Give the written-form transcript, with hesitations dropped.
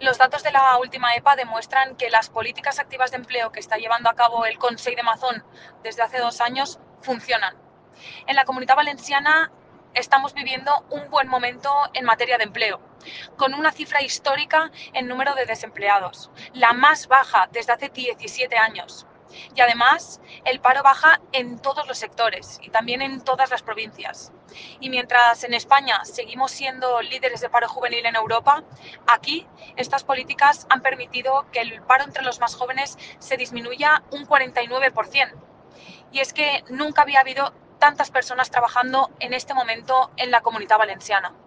Los datos de la última EPA demuestran que las políticas activas de empleo que está llevando a cabo el Consell de Mazón desde hace 2 años funcionan. En la Comunidad Valenciana estamos viviendo un buen momento en materia de empleo, con una cifra histórica en número de desempleados, la más baja desde hace 17 años. Y además, el paro baja en todos los sectores y también en todas las provincias. Y mientras en España seguimos siendo líderes de paro juvenil en Europa, aquí estas políticas han permitido que el paro entre los más jóvenes se disminuya un 49%. Y es que nunca había habido tantas personas trabajando en este momento en la Comunidad Valenciana.